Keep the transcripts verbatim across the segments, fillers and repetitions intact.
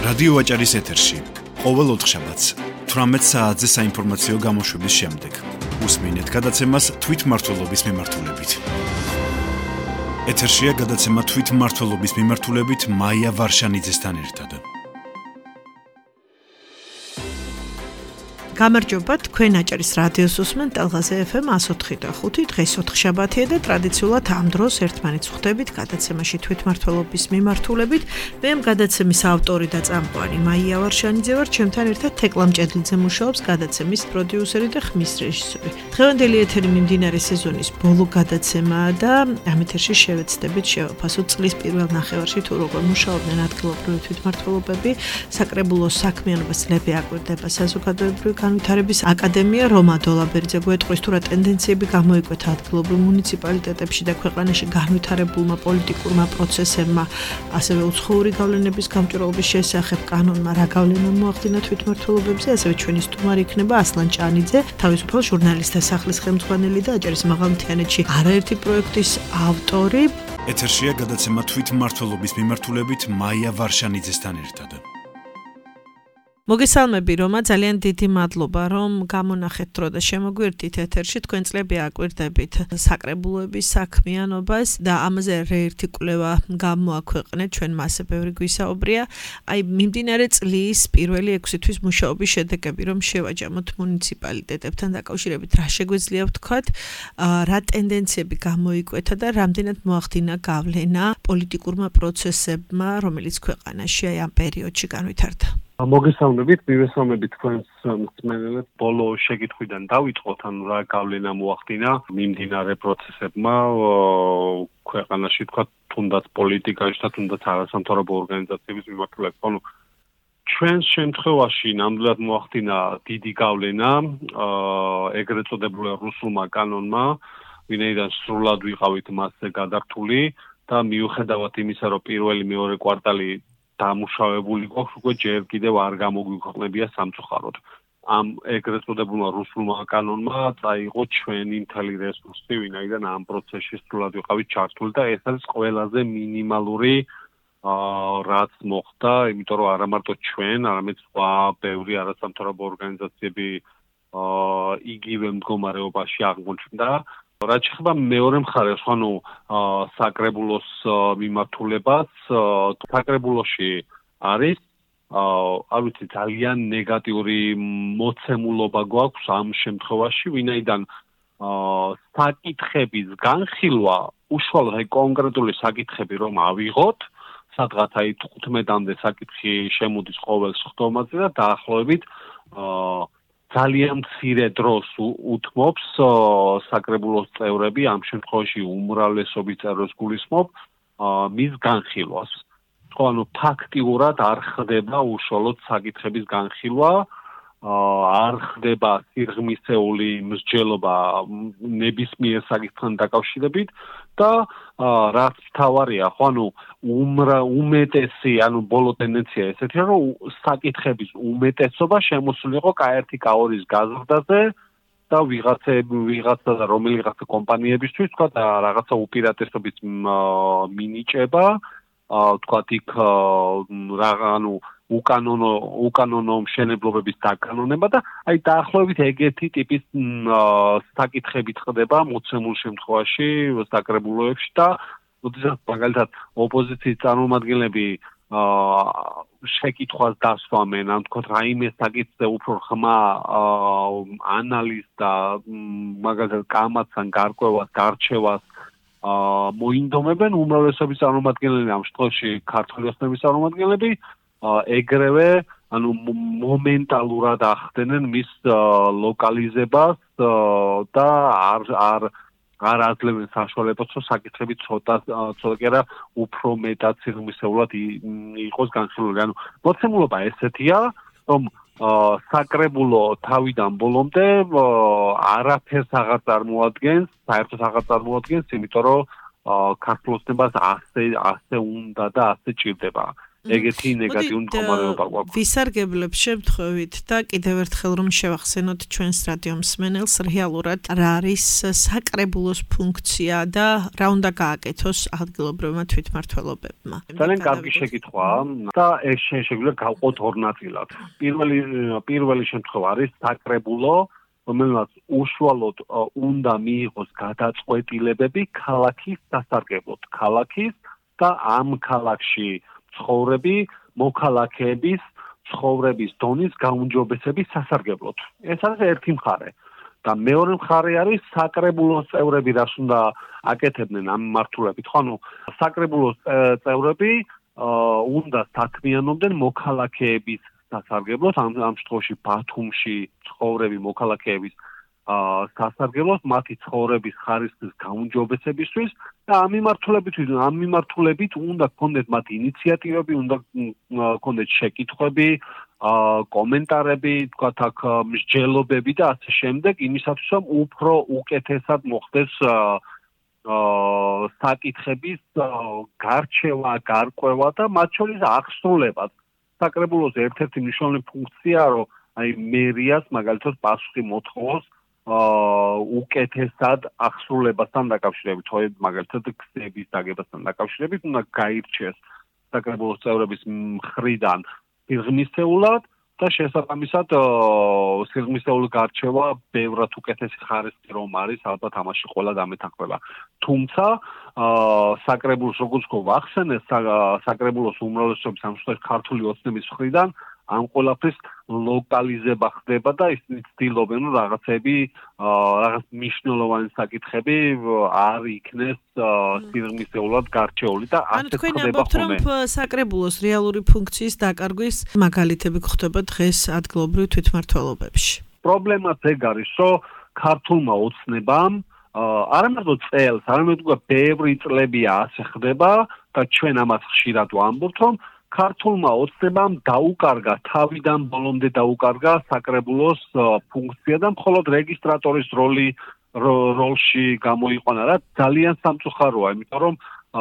რადიო ვაჭარის ეთერში ყოველ ოთხშაბათს თვრამეტ საათზე საინფორმაციო გამოშვების შემდეგ უსმინეთ გადაცემას თვითმმართველობის მიმართულებით. ეთერშია გადაცემა თვითმმართველობის მიმართულებით მაია ვარშანიძესთან ერთად. გამარჯობა, თქვენ აჭარის რადიოს უსმენთ ტელღაზე ეფ ემ one oh four point five დღეს ოთხშაბათია და ტრადიციულად ამ დროს ერთმანეთს ხვდებით გადაცემაში თვითმმართველობის მიმართულებით. მე ამ გადაცემის ავტორი და წამყვანი მაია ვარშანიძე ვარ, ჩემთან ერთად თეკლა მჭედლიძე მუშაობს, გადაცემის პროდიუსერი და ხმის რეჟისორი. დღევანდელი ეთერი მიმდინარე სეზონის ბოლო გადაცემაა და ამ ეთერში შევეცდებით შევაფასოთ წლის პირველ ნახევარში თუ როგორ მუშაობდნენ ადგილობრივი თვითმმართველობები, საკრებულო საქმიანობას ლები აკვირდება საზოგადოებრივი განვითარების აკადემია რომა დოლაბერიძე გვეტყვის თუ რა ტენდენციები გამოიკვეთა ადგილობრივ მუნიციპალიტეტებში და ქვეყანაში განვითარებულმა პოლიტიკურმა პროცესებმა, ასევე უცხოური გავლენების გამჭვირვალობის შესახებ კანონმა რა გავლენა მოახდინა თვითმმართველობებზე, ასევე ჩვენი სტუმარი იქნება ასლან ჭანიძე, თავისუფალ ჟურნალისტთა სახლის ხელმძღვანელი და აჭარის მაღალმთიანეთში არაერთი პროექტის ავტორი. ეთერშია გადაცემა თვითმმართველობის მიმართულებით მაია ვარშანიძესთან ერთად. მოგესალმები რომა, ძალიან დიდი მადლობა რომ გამონახეთ დრო და შემოგვერთით ეთერში, თქვენ წლები აკვირდებით საკრებულოების საქმიანობას და ამაზე რეერთი კვლევა გამოაქვეყნეთ, ჩვენ მასე ბევრი გვისაუბრია. აი მიმდინარე წლის პირველი ექვსი თვის მუშაობის შედეგები რომ შევაჯამოთ მუნიციპალიტეტებთან დაკავშირებით, რა შეგვიძლია ვთქვათ, რა ტენდენციები გამოიკვეთა და რამდენად მოახდინა გავლენა პოლიტიკურმა პროცესებმა, რომელიც ქვეყანაში აი ამ პერიოდში განვითარდა. მოგესალმებით, მივესალმებით თქვენს მსმენელებს. ბოლო შეკითხვიდან დავიწყოთ, ანუ რა გავლენა მოახდინა მიმდინარე პროცესებმა ქვეყანაში, თქვა თუნდაც პოლიტიკაში და თუნდაც არასამთავრობო ორგანიზაციების მიმართულებით. ანუ ჩვენს შემთხვევაში ნამდვილად მოახდინა დიდი გავლენა ეგრეთ წოდებულ რუსულმა კანონმა, ვინაიდან სრულად ვიყავით მასზე გადართული და მიუხედავად იმისა, რომ პირველი მეორე კვარტალი დამუშავებული გვაქვს, უკვე ჯერ კიდევ არ გამოგვიქვეყნებია სამწუხაროდ. ამ ეგრეთ წოდებულმა რუსულმა კანონმა წაიღო ჩვენი მთელი რესურსი, ვინაიდან ამ პროცესში სრულად ვიყავით ჩართული და ეს არის ყველაზე მინიმალური რაც მოხდა, იმიტომ რომ არა მარტო ჩვენ, არამედ სხვა ბევრი არასამთავრობო ორგანიზაციები იგივე მდგომარეობაში აღმოჩნდა. რაც შეეხება მეორე მხარეს, ანუ საკრებულოს მიმართულებას, საკრებულოში არის, არ ვიცი, ძალიან ნეგატიური მოცემულობა გვაქვს ამ შემთხვევაში, ვინაიდან საკითხების განხილვა, უშუალოდ კონკრეტული საკითხები რომ ავიღოთ, სადღაც აი თხუთმეტამდე საკითხი შემოდის ყოველ სხდომაზე და დაახლოებით ძალიან მცირე დროს უთმობს საკრებულოს წევრები, ამ შემთხვევაში უმრავლესობის წევრებს გულისხმობ მის განხილვას. ხო, ანუ ფაქტიურად არ ხდება უშუალოდ საკითხების განხილვა, არ ხდება სიღრმისეული მსჯელობა ნებისმიერ საკითხთან დაკავშირებით და რაც მთავარია, ხო, ანუ უმეტესი, ანუ ბოლო ტენდენცია ესეთია, რომ საკითხების უმეტესობა შემოსული იყო კა ერთი კა ორის გაზრდაზე და ვიღაცები, ვიღაცა და რომელიღაცა კომპანიებისთვის, თქვა და რაღაცა უპირატესობის მინიჭება, თქვა იქ ანუ უკანონო უკანონო მშენებლობების დაკანონება და აი დაახლოებით ეგეთი ტიპის საკითხები ხდება მოცემულ შემთხვევაში საკრებულოებში და როდესაც მაგალითად ოპოზიციის წარმომადგენლები შეკითხვას დასვამენ, ან თქვა რაიმე საკითხზე უფრო ხმა ანალიზს და მაგალითად კამათს ან გარკვევას, გარჩევას მოინდომებენ უმრავლესობის წარმომადგენლები, ამ შემთხვევაში ქართული ოცნების წარმომადგენლები ეგრევე, ანუ მომენტალურად ახდენენ მის ლოკალიზებას და არ არ არ აძლევენ საშუალებას, რომ საკითხები ცოტა ცოტა კი არა უფრო მეტად სიღრმისეულად იყოს განხილული. ანუ მოცემულობა ესეთია, რომ საკრებულო თავიდან ბოლომდე არაფერს აღარ წარმოადგენს, საერთოდ აღარ წარმოადგენს, იმიტომ რომ ქართულ ოცნებას ასე ასე უნდა და ასე ჭირდება. ეგეთი ნეგატიური მდგომარეობა გვაქვს. ვისარგებლებ შემთხვევით და კიდევ ერთხელ რომ შევახსენოთ ჩვენს რადიო მსმენელს რეალურად რა არის საკრებულოს ფუნქცია და რა უნდა გააკეთოს ადგილობრივმა თვითმმართველობებმა. ძალიან კარგი შეკითხვაა და ეს შეგვიძლია გავყოთ ორ ნაწილად. პირველი პირველი შემთხვევა არის საკრებულო, რომელსაც უშუალოდ უნდა მიიღოს გადაწყვეტილებები ქალაქის სასარგებლოდ, ქალაქის და ამ ქალაქში ცხოვრები მოქალაქეების ცხოვრების დონის გაუმჯობესების სასარგებლოდ. ეს არის ერთი მხარე. და მეორე მხარე არის საკრებულოს წევრები, რაც უნდა აკეთებდნენ ამ მმართველობით. ხო, ანუ საკრებულოს წევრები უნდა საქმიანობდნენ მოქალაქეების სასარგებლოდ, ამ ამ შემთხვევაში ბათუმში ცხოვრები მოქალაქეების სასარგებლოდ, მათი ცხოვრების ხარისხის გაუმჯობესებისთვის და ამ მიმართულებით ამ მიმართულებით უნდა გქონდეთ მათ ინიციატივები, უნდა გქონდეთ შეკითხვები, კომენტარები, თქვათ აქ მსჯელობები და ასე შემდეგ, იმისათვის რომ უფრო უკეთესად მოხდეს საკითხების გარჩევა, გარკვევა და მათ შორის აღსრულება. საკრებულოს ერთ-ერთი მნიშვნელოვანი ფუნქციაა, რომ აი მერიას მაგალითად პასუხი მოთხოვოს უკეთესად აღსრულებასთან დაკავშირებით, თუ მაგალითად ქსების დაგებასთან დაკავშირებით უნდა გაირჩეს საკრებულოს წევრების მხრიდან სიღრმისეულად და შესაბამისად სიღრმისეული გარჩევა ბევრად უკეთესი ხარისხი რომ არის, ალბათ ამაში ყველა დამეთანხმება. თუმცა საკრებულოს როგორც გვახსენეს, საკრებულოს უმრავლესობის ამ შემთხვევაში ქართული ოცნების მხრიდან ამ ყველაფრის ლოკალიზება ხდება და ისინი ცდილობენ რომ რაღაცები რაღაც მნიშვნელოვანი საკითხები არ იქნეს სიღრმისეულად გარჩეული და ასე ხდება ხოლმე. რომ საკრებულოს რეალური ფუნქციის დაკარგვის მაგალითები გვხვდება დღეს ადგილობრივ თვითმმართველობებში. პრობლემაც ეგ არის, რომ ქართულმა ოცნებამ არამარტო წელს, არამედ უკვე ბევრი წლებია ასე ხდება და ჩვენ ამას ხშირად ვამბობთ, რომ ქართულმა ოცნებამ დაუკარგა, თავიდან ბოლომდე დაუკარგა საკრებულოს ფუნქცია და მხოლოდ რეგისტრატორის როლი როლში გამოიყვანა, რაც ძალიან სამწუხაროა, იმიტომ რომ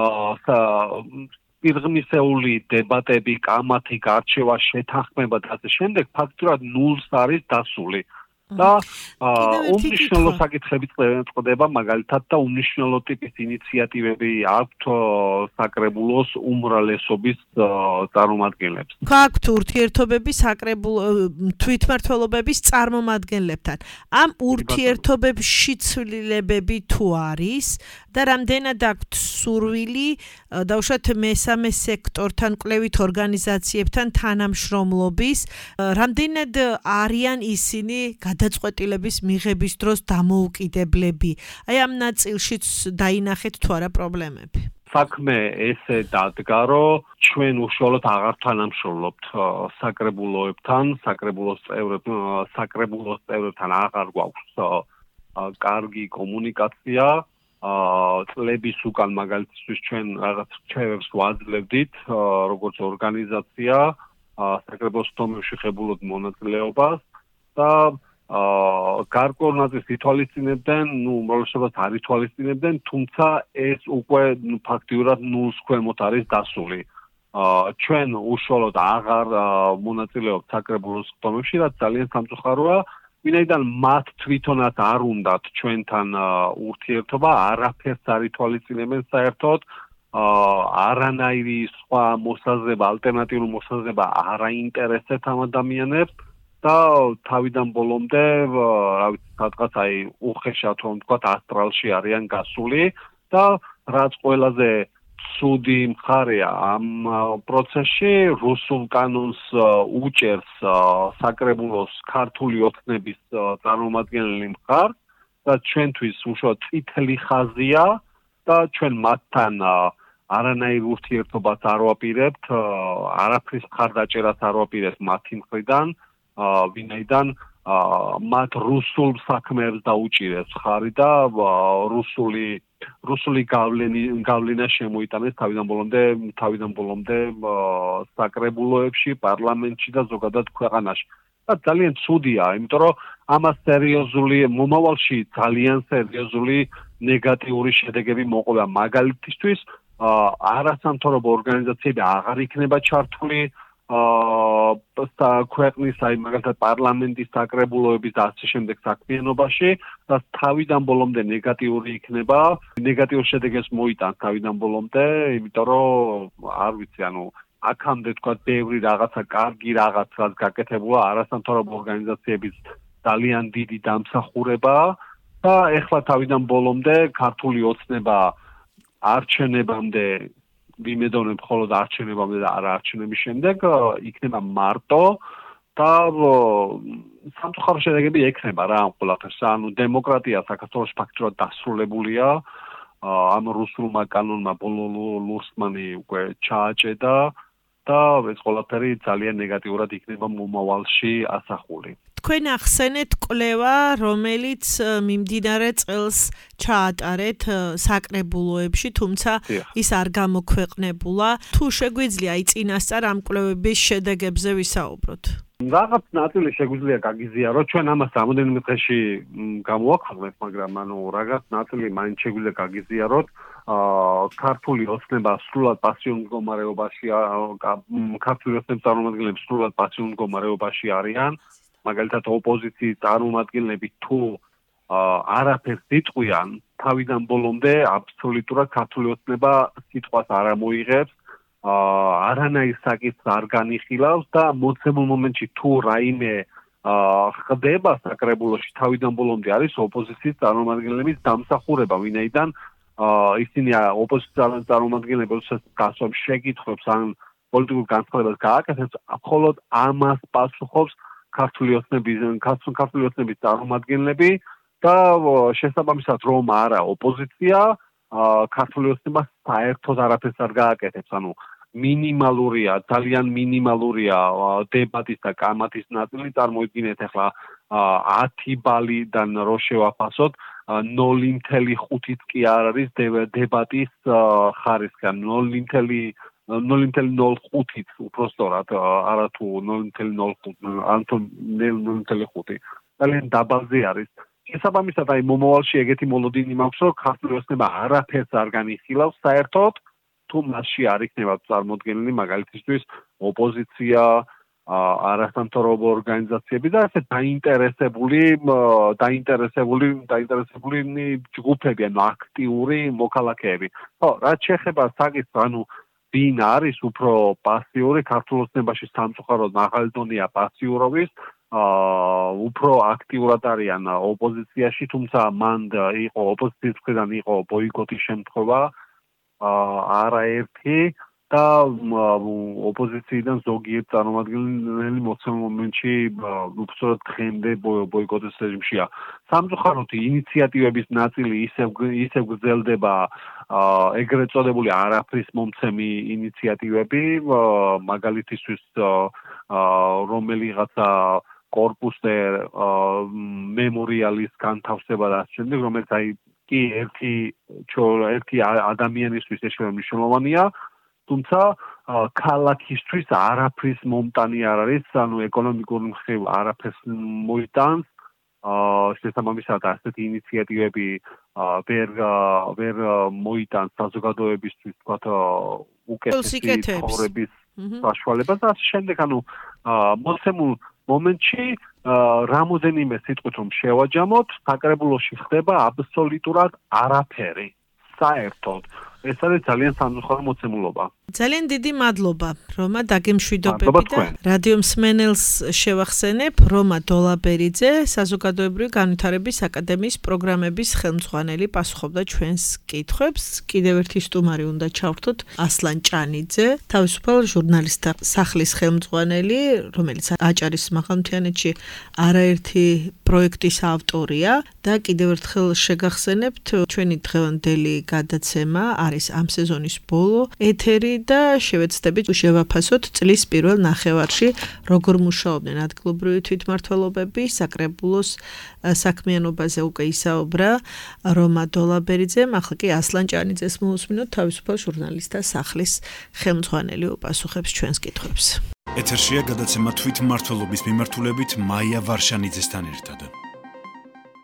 სიღრმისეული დებატები, კამათი, გარჩევა, შეთანხმება და ასე შემდეგ ფაქტურად ნულს არის დასული. და უმნიშვნელო საკითხები წყდება მაგალითად და უმნიშვნელო ტიპის ინიციატივები აქვთ საკრებულოს უმრავლესობის წარმომადგენლებს. გაქვთ ურთიერთობები საკრებულო თვითმმართველობების წარმომადგენლებთან. ამ ურთიერთობებში ცვლილებები თუ არის და რამდენად აქვთ სურვილი დაუშვათ მესამე სექტორთან, კვლევით ორგანიზაციებთან თანამშრომლობის, რამდენად არიან ისინი გადაწყვეტილების მიღების დროს დამოუკიდებლები. აი ამ ნაწილშიც დაინახეთ თუ არა პრობლემები. საქმე ესე დადგა, რომ ჩვენ უშუალოდ აღარ თანამშრომლობთ საკრებულოებთან, საკრებულოს წევრებთან, საკრებულოს წევრებთან აღარ გვაქვს კარგი კომუნიკაცია. წლების უკან მაგალითისთვის ჩვენ რაღაც რჩევებს ვაძლევდით, როგორც ორგანიზაცია, საკრებულოს თომებში ხებულობ მონაწილეობას და გარკვეულ ნაწილს ითვალისწინებდნენ, ნუ უმრავლესობას არ ითვალისწინებდნენ, თუმცა ეს უკვე ფაქტიურად ნულს ქვემოთ არის დასული. ჩვენ უშუალოდ აღარ მონაწილეობთ საკრებულოს თომებში, რაც ძალიან სამწუხაროა, ვინაიდან მათ თვითონაც არ უნდათ ჩვენთან ურთიერთობა, არაფერს არ ითვალისწინებენ საერთოდ, არანაირი სხვა მოსაზრება, ალტერნატიული მოსაზრება არ აინტერესებს ამ ადამიანებს. და თავიდან ბოლომდე, რა ვიცი, სადღაც აი უხეშად რომ ვთქვათ, ასტრალში არიან გასული და რაც ყველაზე ცუდი მხარეა ამ პროცესში, რუსულ კანონს უჭერს საკრებულოს ქართული ოცნების წარმომადგენელი მხარს და ჩვენთვის უშუალოდ წითელი ხაზია და ჩვენ მათთან არანაირ ურთიერთობას არ ვაპირებთ, არაფრის მხარდაჭერას არ ვაპირებთ მათი მხრიდან. ვინაიდან მათ რუსულ საქმეებს დაუჭირებს ხარი და რუსული რუსული გავლენა შემოიტანეს თავიდან ბოლომდე თავიდან ბოლომდე საკრებულოებში, პარლამენტში და ზოგადად ქვეყანაში. და ძალიან ცუდია, იმიტომ რომ ამას სერიოზული მომავალში ძალიან სერიოზული ნეგატიური შედეგები მოყვება. მაგალითისთვის არასამთავრობო ორგანიზაციები აღარ იქნება ჩართული აა ქვეყნის აი მაგალითად პარლამენტის საკრებულოების და ასე შემდეგ საქმიანობაში და თავიდან ბოლომდე ნეგატიური იქნება, ნეგატიურ შედეგებს მოიტანს თავიდან ბოლომდე, იმიტომ რომ არ ვიცი, ანუ აქამდე თქვა ბევრი რაღაცა კარგი რაღაც რაც გაკეთებულა არასამთავრობო ორგანიზაციების ძალიან დიდი დამსახურება და ეხლა თავიდან ბოლომდე ქართული ოცნება არჩენებამდე ვიმედოვნებ მხოლოდ არჩენებამდე და არა არჩენების შემდეგ იქნება მარტო და სამწუხარო შედეგები ექნება რა ამ ყველაფერს. ანუ დემოკრატია საქართველოს ფაქტურად დასრულებულია. ამ რუსულმა კანონმა ბოლო ლურსმანი უკვე ჩააჭედა და ეს ყველაფერი ძალიან ნეგატიურად იქნება მომავალში ასახული. თქვენ ახსენეთ კვლევა, რომელიც მიმდინარე წელს ჩაატარეთ საკრებულოებში, თუმცა ის არ გამოქვეყნებულა. თუ შეგვიძლია აი წინასწარ ამ კვლევების შედეგებზე ვისაუბროთ. რაღაც ნაწილი შეგვიძლია გაგიზიაროთ, ჩვენ ამას რამოდენიმე დღეში გამოვაქვეყნეთ, მაგრამ ანუ რაღაც ნაწილი მაინც შეგვიძლია გაგიზიაროთ. აა ქართული ოცნება სრულად პასიურ მდგომარეობაში, ქართული ოცნების წარმომადგენლები სრულად პასიურ მდგომარეობაში არიან. მაგალითად ოპოზიციის წარმომადგენლები თუ არაფერს იტყვიან, თავიდან ბოლომდე აბსოლუტურად ქართული ოცნება სიტყვას არ ამოიღებს, არანაირ საკითხს არ განიხილავს და მოცემულ მომენტში თუ რაიმე ხდება საკრებულოში, თავიდან ბოლომდე არის ოპოზიციის წარმომადგენლების დამსახურება, ვინაიდან ისინი ოპოზიციის წარმომადგენლები როდესაც გასვამ შეკითხვებს ან პოლიტიკურ განცხადებას გააკეთებს, მხოლოდ ამას პასუხობს ქართული ოცნების ქართული ოცნების წარმომადგენლები და შესაბამისად რომ არა ოპოზიცია ქართული ოცნება საერთოდ არაფერს არ გააკეთებს, ანუ მინიმალურია, ძალიან მინიმალურია დებატის და კამათის ნაწილი. წარმოიდგინეთ ახლა ათი ბალიდან რო შევაფასოთ, ნული ათეული ხუთით კი არ არის დებატის ხარისხი, ნული ათეული ნული ათეული ხუთით უბრალოდ არა თუ ნული ათეული ხუთი, ანთო ნული ათეული ხუთი. ძალიან დაბალზე არის. შესაბამისად, აი მომავალში ეგეთი მოლოდინი მაქვს, რომ ქართული ოცნება არაფერს არ განიხილავს საერთოდ, თუ მასში არ იქნება წარმოდგენილი მაგალითისთვის ოპოზიცია, არასამთავრობო ორგანიზაციები და ასე დაინტერესებული დაინტერესებული დაინტერესებული ჯგუფები, ანუ აქტიური მოქალაქეები. ხო, რაც შეეხება საკითხს, ანუ ვინ არის უფრო პასიური ქართულ ოცნებაში სამწუხაროდ მაღალი დონეა პასიურობის, უფრო აქტიურად არიან ოპოზიციაში, თუმცა მან იყო ოპოზიციის მხრიდან იყო ბოიკოტის შემთხვევა არაერთი და ოპოზიციიდან ზოგიერთ წარმომადგენელი მოცემულ მომენტში უბრალოდ დღემდე ბოიკოტის რეჟიმშია. სამწუხაროდ ინიციატივების ნაწილი ისევ ისევ გრძელდება ეგრეთ წოდებული არაფრის მომცემი ინიციატივები, მაგალითისთვის რომელიღაცა კორპუსზე მემორიალის განთავსება და ასე შემდეგ, რომელიც აი კი ერთი ერთი ადამიანისთვის ეშევა მნიშვნელოვანია, თუმცა ქალაქისთვის არაფრის მომტანი არ არის, ანუ ეკონომიკური მხრივ არაფერს მოიტანს. შესაბამისად ასეთი ინიციატივები ვერ ვერ მოიტანს საზოგადოებისთვის თქვათ უკეთესი ცხოვრების საშუალებას და ასე შემდეგ, ანუ მოცემულ მომენტში რამოდენიმე სიტყვით რომ შევაჯამოთ, საკრებულოში ხდება აბსოლუტურად არაფერი. საერთოდ ეს არის ძალიან სამწუხარო მოცემულობა. ძალიან დიდი მადლობა, რომა დაგემშვიდობები და რადიო მსმენელს შევახსენებ, რომა დოლაბერიძე, საზოგადოებრივი განვითარების აკადემიის პროგრამების ხელმძღვანელი, პასუხობდა ჩვენს კითხვებს. კიდევ ერთი სტუმარი უნდა ჩავრთოთ, ასლან ჭანიძე, თავისუფალ ჟურნალისტთა სახლის ხელმძღვანელი, რომელიც აჭარის მაღალმთიანეთში არაერთი პროექტის ავტორია და კიდევ ერთხელ შეგახსენებთ, ჩვენი დღევანდელი გადაცემა არის ამ სეზონის ბოლო ეთერი და შევეცდებით შევაფასოთ წლის პირველ ნახევარში როგორ მუშაობდნენ ადგილობრივი თვითმმართველობები, საკრებულოს საქმიანობაზე უკვე ისაუბრა რომა დოლაბერიძემ, ახლა კი ასლან ჭანიძეს მოусმინოთ, თავისუფალ ჟურნალისტთა სახლის ხელმძღვანელი უპასუხებს ჩვენს კითხვებს. ეთერშია გადაცემა თვითმმართველობის მიმართულებით მაია ვარშანიძესთან ერთად.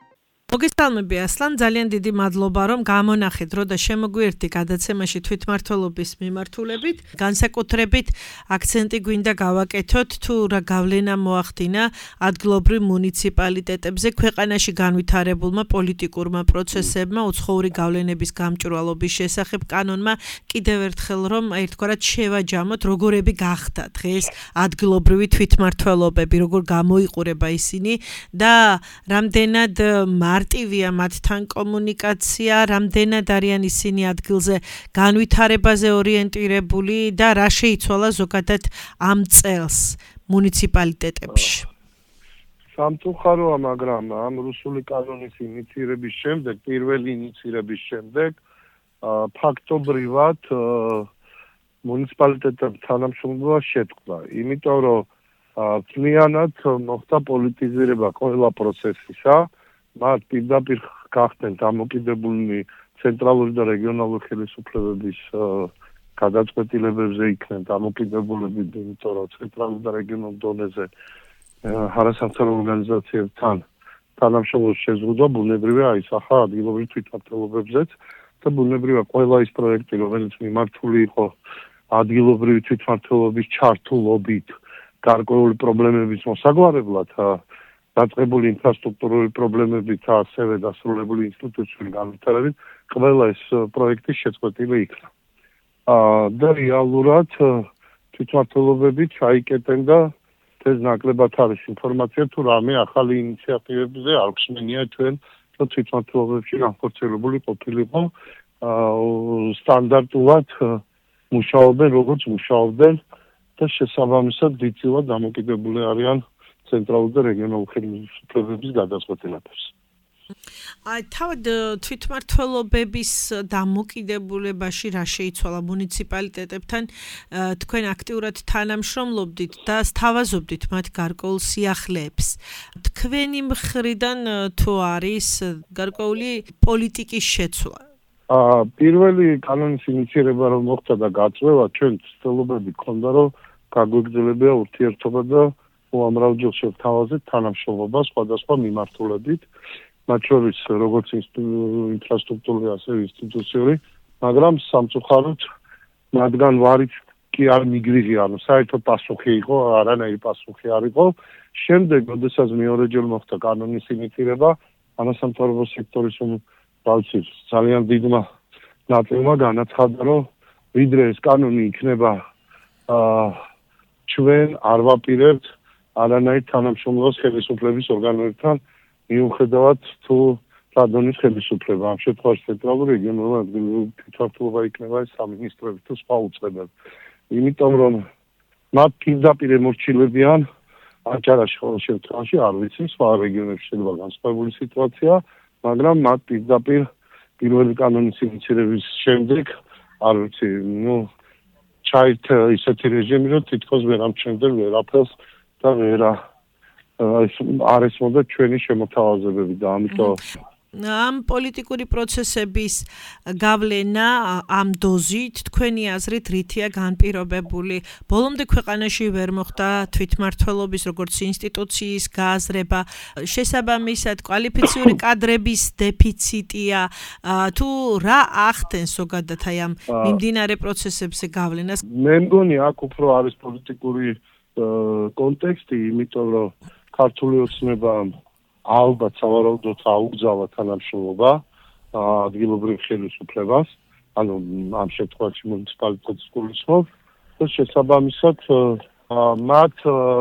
მოგესალმები ასლან, ძალიან დიდი მადლობა, რომ გამონახეთ დრო და შემოგვიერთდი გადაცემაში თვითმმართველობის მიმართულებით. განსაკუთრებით აქცენტი გვინდა გავაკეთოთ თუ რა გავლენა მოახდინა ადგილობრივ მუნიციპალიტეტებზე ქვეყანაში განვითარებულმა პოლიტიკურმა პროცესებმა უცხოური გავლენების გამჭვირვალობის შესახებ კანონმა კიდევ ერთხელ რომ ერთგვარად შევაჯამოთ როგორები გახდა დღეს ადგილობრივი თვითმმართველობები, როგორ გამოიყურება ისინი და რამდენად მარტივია მათთან კომუნიკაცია, რამდენად არიან ისინი ადგილზე განვითარებაზე ორიენტირებული და რა შეიცვალა ზოგადად ამ წელს მუნიციპალიტეტებში. სამწუხაროა, მაგრამ ამ რუსული კანონის ინიცირების შემდეგ, პირველი ინიცირების შემდეგ, ფაქტობრივად მუნიციპალიტეტების თანამშრომლობა შეთქმულა, იმიტომ რომ მთლიანად მოხდა პოლიტიზირება ყველა პროცესისა. მათ პირდაპირ გახდნენ დამოკიდებული ცენტრალური და რეგიონალური ხელისუფლებების გადაწყვეტილებებზე იქნენ დამოკიდებულები, იმიტომ რომ ცენტრალურ და რეგიონულ დონეზე არასამთავრობო ორგანიზაციებთან თანამშრომლობის შეზღუდვა ბუნებრივია აისახა ადგილობრივ თვითმმართველობებზეც და ბუნებრივია ყველა ის პროექტი, რომელიც მიმართული იყო ადგილობრივი თვითმმართველობის ჩართულობით გარკვეული პრობლემების მოსაგვარებლად, დაწყებული ინფრასტრუქტურული პრობლემებით და ასევე დასრულებული ინსტიტუციური განვითარებით, ყველა ეს პროექტი შეწყვეტილი იქნა. და რეალურად თვითმმართველობები ჩაიკეტენ და ეს ნაკლებად არის ინფორმაცია თუ რამე ახალი ინიციატივებზე არ ხსნენია ჩვენ რომ თვითმმართველობებში განხორციელებული ყოფილიყო სტანდარტულად მუშაობენ როგორც მუშაობდნენ და შესაბამისად დიდწილად დამოკიდებული არიან ცენტრალურ და რეგიონულ ხელისუფლებების გადაწყვეტილებებს. აი, თავად თვითმმართველობების დამოკიდებულებაში რა შეიცვალა მუნიციპალიტეტებთან თქვენ აქტიურად თანამშრომლობდით და სთავაზობდით მათ გარკვეულ სიახლეებს. თქვენი მხრიდან თუ არის გარკვეული პოლიტიკის შეცვლა? პირველი კანონის ინიცირება რომ მოხდა და გაწვევა, ჩვენ ცდილობები გქონდა რომ გაგვეგრძელებია ურთიერთობა და უამრავ ჯერ შევთავაზეთ თანამშრომლობა სხვადასხვა მიმართულებით, მათ შორის როგორც ინფრასტრუქტურული, ასევე ინსტიტუციური, მაგრამ სამწუხაროდ მათგან ვარიც კი არ მიგვიღია, ანუ საერთო პასუხი იყო, არანაირი პასუხი არ იყო. შემდეგ, როდესაც მეორეჯერ მოხდა კანონის ინიცირება, არასამთავრობო სექტორის ბავშვი ძალიან დიდმა ნაწილმა განაცხადა, რომ ვიდრე ეს კანონი იქნება ჩვენ არ ვაპირებთ არანაირ თანამშრომლობას ხელისუფლების ორგანოებთან მიუხედავად თუ რა დონის ხელისუფლება, ამ შემთხვევაში ცენტრალური რეგიონული თვითმმართველობა იქნება ეს სამინისტროები თუ სხვა უწყებები. იმიტომ რომ მათ პირდაპირ ემორჩილებიან აჭარაში ყოველ შემთხვევაში არ ვიცი, სხვა რეგიონებში შეიძლება განსხვავებული სიტუაცია, მაგრამ მათ პირდაპირ პირველი კანონის ინიცირების შემდეგ არ ვიცი, ნუ ჩაირთ ისეთი რეჟიმი, რომ თითქოს ვერ ამჩნევდნენ ვერაფერს და ვერა არ ესმოდა ჩვენი შემოთავაზებები და ამიტომ ამ პოლიტიკური პროცესების გავლენა ამ დოზით თქვენი აზრით რითია განპირობებული? ბოლომდე ქვეყანაში ვერ მოხდა თვითმმართველობის როგორც ინსტიტუციის გააზრება, შესაბამისად კვალიფიციური კადრების დეფიციტია, თუ რა ახდენს ზოგადად აი ამ მიმდინარე პროცესებზე გავლენას? მე მგონი აქ უფრო არის პოლიტიკური კონტექსტი, იმიტომ რომ ქართული ოცნება ალბათ სავარაუდოდ აუგზავნა თანამშრომლობა ადგილობრივ ხელისუფლებას, ანუ ამ შემთხვევაში მუნიციპალიტეტს გულისხმობ და შესაბამისად მათ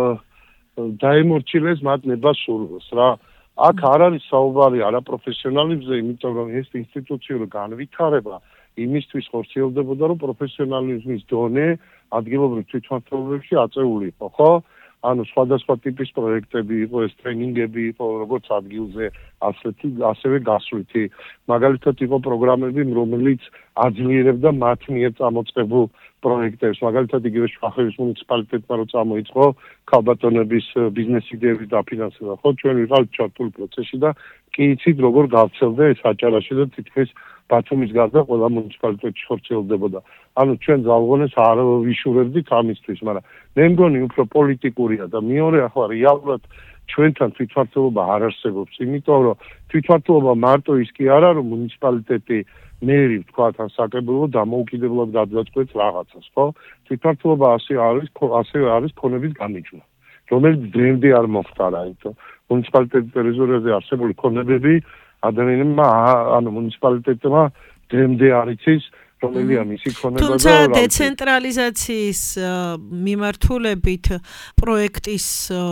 დაემორჩილეს მათ ნებასურვებს რა. აქ არ არის საუბარი არაპროფესიონალებზე, იმიტომ რომ ეს ინსტიტუციური განვითარება იმისთვის ხორციელდებოდა, რომ პროფესიონალიზმის დონე ადგილობრივ თვითმმართველობებში აწეული იყო, ხო? ანუ სხვადასხვა ტიპის პროექტები იყო, ეს ტრენინგები იყო, როგორც ადგილზე, ასეთი, ასევე გასვლითი. მაგალითად იყო პროგრამები, რომელიც აძლიერებდა მათ მიერ წამოწყებულ პროექტებს. მაგალითად იგივე შუახევის მუნიციპალიტეტმა რო წამოიწყო ქალბატონების ბიზნეს იდეების დაფინანსება, ხო, ჩვენ ვიყავით ჩართული პროცესში და კი იცით როგორ გავცელდა ეს აჭარაში და თითქმის ბათუმის გარდა ყველა მუნიციპალიტეტში ხორციელდებოდა. ანუ ჩვენ ძალღონეს არ ვიშურებდით ამისთვის, მაგრამ მე მგონი უფრო პოლიტიკურია და მეორე ახლა რეალურად ჩვენთან თვითმმართველობა არ არსებობს, იმიტომ რომ თვითმმართველობა მარტო ის კი არა, რომ მუნიციპალიტეტი მერი თქვა თან საკრებულო დამოუკიდებლად გადაწყვეტს რაღაცას, ხო? თვითმმართველობა ასე არის, ასე არის ქონების გამიჯვნა, რომელიც დღემდე არ მოხდარა, იმიტომ მუნიციპალიტეტის ტერიტორიაზე არსებული ქონებები ადამიანებმა, ანუ მუნიციპალიტეტმა დღემდე არ იცის რომელია მისი ქონება და თუმცა დეცენტრალიზაციის მიმართულებით პროექტის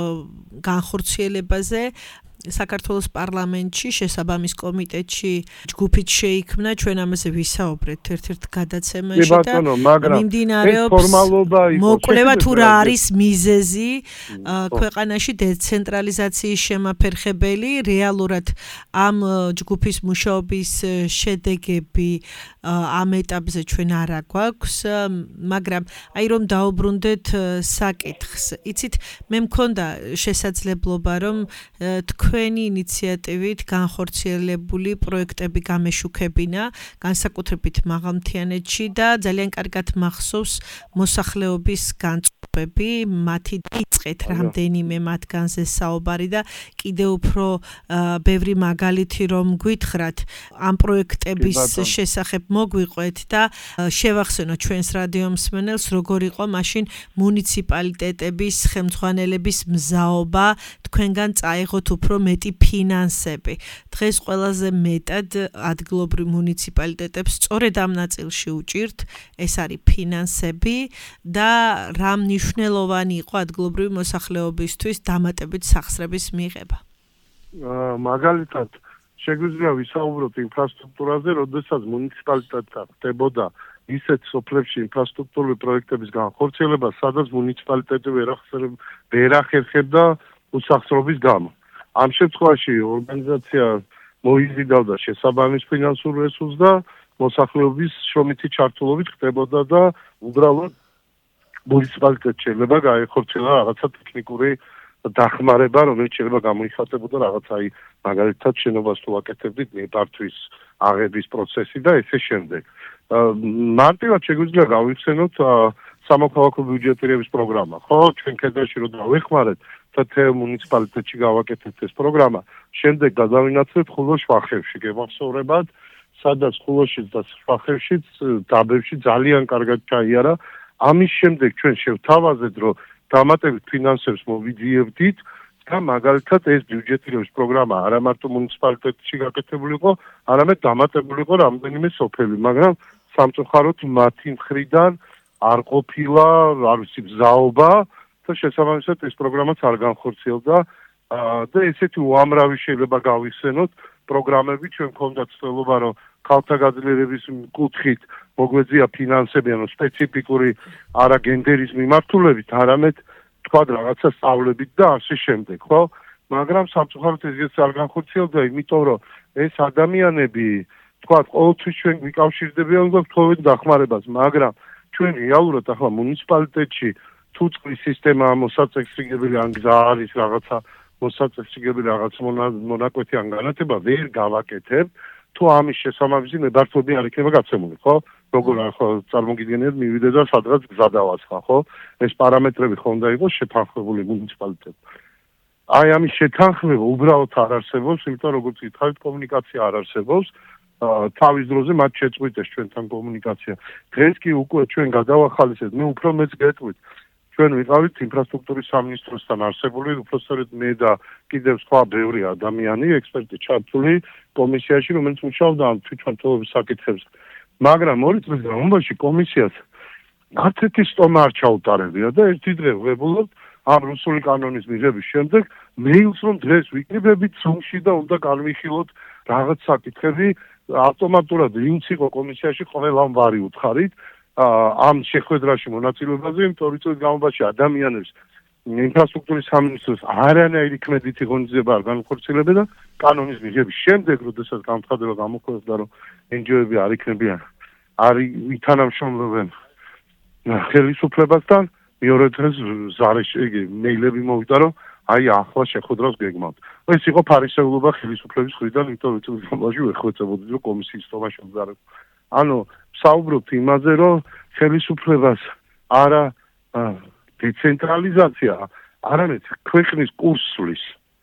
განხორციელებაზე საქართველოს პარლამენტში შესაბამის კომიტეტში ჯგუფით შეიქმნა, ჩვენ ამაზე ვისაუბრეთ ერთ-ერთ გადაცემაში და მიმდინარეობს მოკვლევა თუ რა არის მიზეზი ქვეყანაში დეცენტრალიზაციის შემაფერხებელი, რეალურად ამ ჯგუფის მუშაობის შედეგები ამ ეტაპზე ჩვენ არ აგვაქვს, მაგრამ აი რომ დაუბრუნდეთ საკითხს. იცით, მე მქონდა შესაძლებლობა რომ თქვენი ინიციატივით განხორციელებული პროექტები გამეშუქებინა, განსაკუთრებით მაღალმთიანეთში და ძალიან კარგად მახსოვს მოსახლეობის განწყობები, მათი იწყეთ რამდენიმე მათგანზე საუბარი და კიდევ უფრო ბევრი მაგალითი რომ გვითხრათ ამ პროექტების შესახებ მოგვიყვეთ და შევახსენოთ ჩვენს რადიო მსმენელს როგორ იყო მაშინ მუნიციპალიტეტების ხელმძღვანელების მზაობა თქვენგან წაიღოთ უფრო მეტი ფინანსები. დღეს ყველაზე მეტად ადგილობრივ მუნიციპალიტეტებს სწორედ ამ ნაწილში უჭირთ ეს არის ფინანსები და რა მნიშვნელოვანი იყო ადგილობრივი მოსახლეობისთვის დამატებით სახსრების მიღება. მაგალითად შეგვიძლია ვისაუბროთ ინფრასტრუქტურაზე, როდესაც მუნიციპალიტეტთა ხდებოდა ისეთ სოფლებში ინფრასტრუქტურული პროექტების განხორციელება, სადაც მუნიციპალიტეტი ვერ ახერხებდა უსახსრობის გამო. ამ შემთხვევაში ორგანიზაცია მოიზიდავდა შესაბამის ფინანსურ რესურსს და მოსახლეობის შრომითი ჩართულობით ხდებოდა და უბრალოდ მუნიციპალიტეტს შეიძლება გაეხორციელა რაღაცა ტექნიკური დახმარება, რომელიც შეიძლება გამოიხატებოდა რაღაც აი მაგალითად შენობას თუ აკეთებდით ნებართვის აღების პროცესი და ესე შემდეგ. მარტივად შეგვიძლია გავიხსენოთ სამოქალაქო ბიუჯეტირების პროგრამა, ხო? ჩვენ ქედაში რო დავეხმარეთ და თელ მუნიციპალიტეტში გავაკეთეთ ეს პროგრამა, შემდეგ გადავინაცვლებთ ხულოს შვახევში, გემახსოვრებათ, სადაც ხულოშიც და შვახევშიც დაბებში ძალიან კარგად ჩაიარა. ამის შემდეგ ჩვენ შევთავაზეთ, რომ დამატებით ფინანსებს მოვიძიებდით და მაგალითად ეს ბიუჯეტირების პროგრამა არა მარტო მუნიციპალიტეტში გაკეთებული იყო, არამედ დამატებული იყო რამდენიმე სოფელი, მაგრამ სამწუხაროდ მათი მხრიდან არ ყოფილა, არ ვიცი, მზაობა და შესაბამისად ეს პროგრამაც არ განხორციელდა და ესეთი უამრავი შეიძლება გავიხსენოთ პროგრამები, ჩვენ გქონდათ ცდილობა, რომ ქალთა გაძლიერების კუთხით მოგვეძია ფინანსები, ანუ სპეციფიკური არა გენდერის მიმართულებით, არამედ თქვა რაღაცა სწავლებით და ასე შემდეგ, ხო? მაგრამ სამწუხაროდ ესეც არ განხორციელდა, იმიტომ რომ ეს ადამიანები, თქვა, ყოველთვის ჩვენ ვიკავშირდებიან და ვთხოვეთ დახმარებას, მაგრამ ჩვენ რეალურად ახლა მუნიციპალიტეტში თუ წყლის სისტემა მოსაწესრიგებელი ან გზა არის რაღაცა მოსაწესრიგებელი რაღაც მონაკვეთი ან განათება ვერ გავაკეთებ, თუ ამის შესაბამისი ნებართვები არ იქნება გაცემული, ხო? როგორ ახლა წარმოგიდგენიათ, მივიდე და სადღაც გზა დავაცხა, ხო? ეს პარამეტრები ხომ უნდა იყოს შეთანხმებული მუნიციპალიტეტთან. აი ამის შეთანხმება უბრალოდ არ არსებობს, იმიტომ რომ როგორც გითხარით, კომუნიკაცია არ არსებობს. თავის დროზე მათ შეწყვიტეს ჩვენთან კომუნიკაცია. დღეს კი უკვე ჩვენ გადავახალისეთ, მე უფრო მეც გეტყვით. ჩვენ ვიყავით ინფრასტრუქტურის სამინისტროსთან არსებული, უბრალოდ მე და კიდევ სხვა ბევრი ადამიანი, ექსპერტი ჩართული კომისიაში, რომელიც მუშაობდა ამ თვითმმართველობის საკითხებზე. მაგრამ ორი წლის განმავლობაში კომისიას არც ერთი სტომა არ ჩაუტარებია და ერთი დღე ვღებულობთ ამ რუსული კანონის მიღების შემდეგ მეილს რომ დღეს ვიკრიბებით Zoom-ში და უნდა განვიხილოთ რაღაც საკითხები, ავტომატურად ვინც იყო კომისიაში ყველამ ვარი უთხარით ამ შეხვედრაში მონაწილეობაზე, იმიტომ რომ წლის განმავლობაში ადამიანებს ინფრასტრუქტურის სამინისტროს არანაირი კმედითი ღონისძიება არ განხორციელებდა და კანონის მიღების შემდეგ, როდესაც განცხადება გამოქვეყნდა, რომ εν ჯი ო-ები არ იქნებიან, არ ითანამშრომლობენ ხელისუფლებასთან, მეორე დღეს ზარეში იგი მეილები მოვიდა, რომ აი ახლა შეხვედრას გეგმავთ. ეს იყო ფარისეულობა ხელისუფლების მხრიდან, იმიტომ რომ წლის განმავლობაში ვერ ხვეწებოდით, რომ კომისიის სტომა შემზარებ. ანუ საუბრობთ იმაზე, რომ ხელისუფლებას არა დეცენტრალიზაცია, არამედ ქვეყნის კურსს სვლის.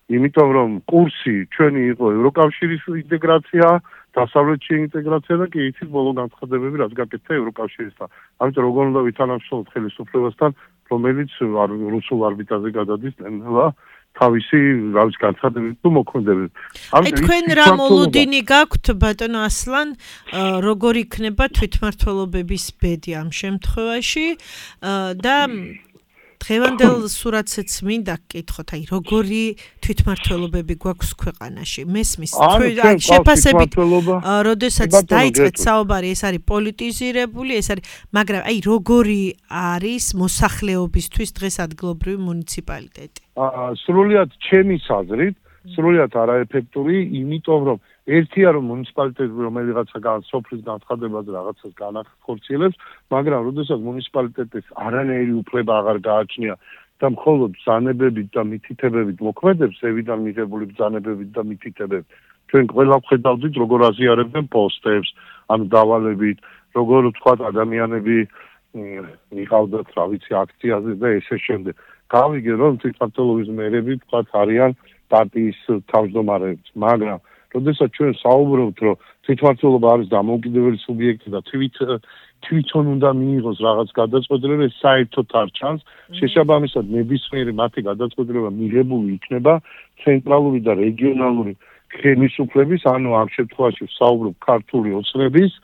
იმიტომ რომ კურსი ჩვენი იყო ევროკავშირის ინტეგრაცია, დასავლეთში ინტეგრაცია და კი იცით ბოლო განცხადებები რაც გაკეთდა ევროკავშირისთან. ამიტომ როგორ უნდა ვითანამშრომლოთ ხელისუფლებასთან, რომელიც რუსულ არბიტრაჟზე გადადის ნელა თავისი რაღაც განცხადებები თუ მოქმედებები. აი თქვენ რა მოლოდინი გაქვთ ბატონო ასლან, როგორ იქნება თვითმმართველობების ბედი ამ შემთხვევაში და დღევანდელ სურათსაც მინდა გკითხოთ, აი როგორი თვითმმართველობები გვაქვს ქვეყანაში. მესმის თქვენ შეფასებით, როდესაც დაიწყეთ საუბარი, ეს არის პოლიტიზირებული, ეს არის, მაგრამ აი როგორი არის მოსახლეობისთვის დღეს ადგილობრივი მუნიციპალიტეტი? აა სრულიად ჩემი საზრით, სრულიად არაეფექტური, იმიტომ რომ ერთია რომ მუნიციპალიტეტი რომელიღაცა სოფლის განცხადებაზე რაღაცას განახორციელებს, მაგრამ როდესაც მუნიციპალიტეტის არანაირი უფლება აღარ გააჩნია და მხოლოდ ბრძანებებით და მითითებებით მოქმედებს, ევიდან მიღებული ბრძანებებით და მითითებებით, ჩვენ ყველა ვხედავდით როგორ აზიარებენ პოსტებს, ანუ დავალებით, როგორ ვთქვათ ადამიანები მიყავდათ რა ვიცი აქციაზე და ესე შემდეგ. გავიგე რომ თვითმმართველობის მერები ვთქვათ არიან პარტიის თავმჯდომარეები, მაგრამ როდესაც ჩვენ საუბრობთ, რომ თვითმმართველობა არის დამოუკიდებელი სუბიექტი და თვით თვითონ უნდა მიიღოს რაღაც გადაწყვეტილება, ეს საერთოდ არ ჩანს. შესაბამისად, ნებისმიერი მათი გადაწყვეტილება მიღებული იქნება ცენტრალური და რეგიონალური ხელისუფლების, ანუ ამ შემთხვევაში ვსაუბრობ ქართული ოცნების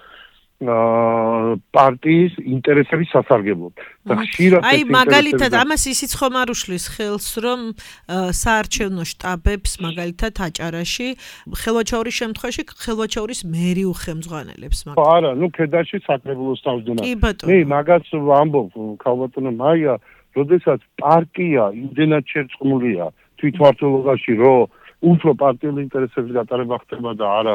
პარტიის ინტერესების სასარგებლოდ. და ხშირად აი მაგალითად ამას ისიც ხომ არ უშლის ხელს, რომ საარჩევნო შტაბებს მაგალითად აჭარაში ხელვაჩაურის შემთხვევაში ხელვაჩაურის მერი უხელმძღვანელებს მაგალითად. არა, ნუ ქედაში საკრებულოს თავმჯდომარე. მე მაგაც ვამბობ, ქალბატონო მაია, როდესაც პარტია იმდენად შერწყმულია თვითმმართველობაში, რომ უფრო პარტიული ინტერესების გატარება ხდება და არა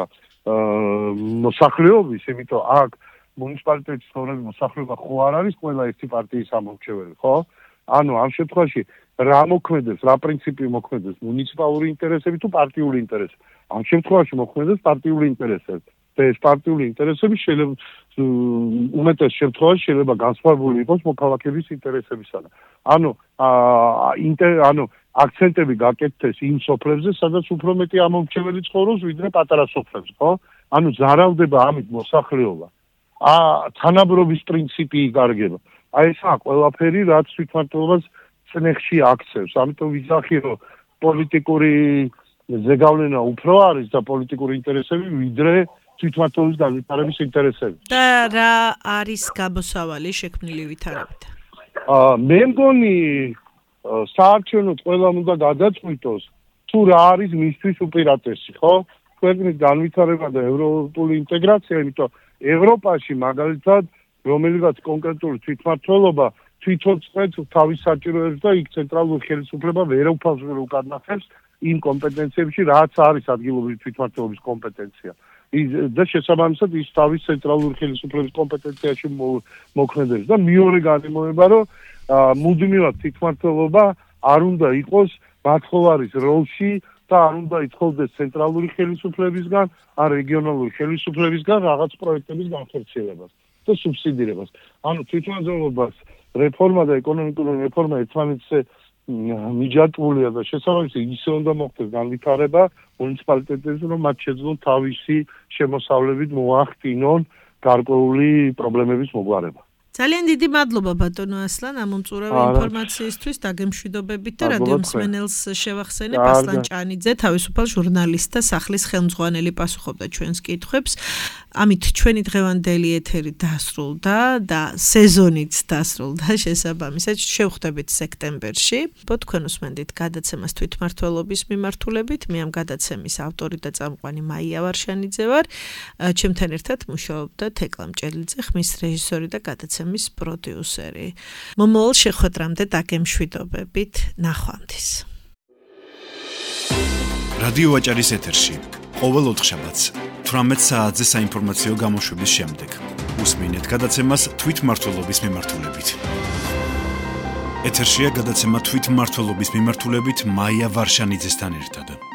მოსახლეობის, იმიტომ აქ მუნიციპალიტეტის ცხოვრების მოსახლეობა ხო არ არის ყველა ერთი პარტიის ამორჩეველი, ხო? ანუ ამ შემთხვევაში რა მოქმედებს, რა პრინციპი მოქმედებს, მუნიციპალური ინტერესები თუ პარტიული ინტერესები? ამ შემთხვევაში მოქმედებს პარტიული ინტერესები. და ეს პარტიული ინტერესები შეიძლება უმეტეს შემთხვევაში შეიძლება განსხვავებული იყოს მოქალაქეების ინტერესებისგან. ანუ ანუ აქცენტები გაკეთდეს იმ სოფლებზე, სადაც უფრო მეტი ამორჩეველი ცხოვრობს, ვიდრე პატარა სოფლებზე, ხო? ანუ ზარავდება ამით მოსახლეობა. აა თანაბრობის პრინციპი იგარგება. აი ესა ყველაფერი, რაც თვითმმართველობას წნეხში აქცევს. ამიტომ ვიზახი, რომ პოლიტიკური ზეგავლენა უფრო არის და პოლიტიკური ინტერესები, ვიდრე თვითმმართველობის განვითარების ინტერესები. და რა არის გამოსავალი შექმნილი ვითარებით? აა მე მგონი საარჩევნოდ ყველამ უნდა გადაწყვიტოს თუ რა არის მისთვის უპირატესი, ხო? ქვეყნის განვითარება და ევროპული ინტეგრაცია, იმიტომ ევროპაში მაგალითად რომელიღაც კონკრეტული თვითმმართველობა თვითონ წყვეტს თავის საჭიროებს და იქ ცენტრალური ხელისუფლება ვერაფერს ვერ უკარნახებს იმ კომპეტენციებში, რაც არის ადგილობრივი თვითმმართველობის კომპეტენცია. და შესაბამისად ის თავის ცენტრალური ხელისუფლების კომპეტენციაში მოქმედებს და მეორე განმეორება, რომ მუდმივად თვითმმართველობა არ უნდა იყოს მათხოვარის როლში და არ უნდა ითხოვდეს ცენტრალური ხელისუფლებისგან, ან რეგიონალური ხელისუფლებისგან რაღაც პროექტების განხორციელებას და სუბსიდირებას. ანუ თვითმმართველობას რეფორმა და ეკონომიკური რეფორმა ერთმანეთზე მიჯატვულია და შესაბამისად ისე უნდა მოხდეს განვითარება მუნიციპალიტეტებში, რომ მათ შეძლონ თავისი შემოსავლებით მოახდინონ გარკვეული პრობლემების მოგვარება. ძალიან დიდი მადლობა ბატონო ასლან ამ მომწურავი ინფორმაციისთვის, დაგემშვიდობებით და რადიო მსმენელს შევახსენებ, ასლან ჭანიძე, თავისუფალ ჟურნალისტთა სახლის ხელმძღვანელი პასუხობდა ჩვენს კითხვებს. ამით ჩვენი დღევანდელი ეთერი დასრულდა და სეზონიც დასრულდა შესაბამისად შევხვდებით სექტემბერში. თქვენ უსმენდით გადაცემას თვითმმართველობის მიმართულებით, მე ამ გადაცემის ავტორი და წამყვანი მაია ვარშანიძე ვარ. ჩემთან ერთად მუშაობდა თეკლა მჭელიძე, ხმის რეჟისორი და გადაცემის პროდიუსერი. მომავალ შეხვედრამდე დაგემშვიდობებით, ნახვამდის. რადიო აჭარის ეთერში ყოველ ოთხშაბათს თვრამეტ საათზე საინფორმაციო გამოშვების შემდეგ უსმინეთ გადაცემას თვითმმართველობის მიმართულებით. ეთერშია გადაცემა თვითმმართველობის მიმართულებით მაია ვარშანიძესთან ერთად.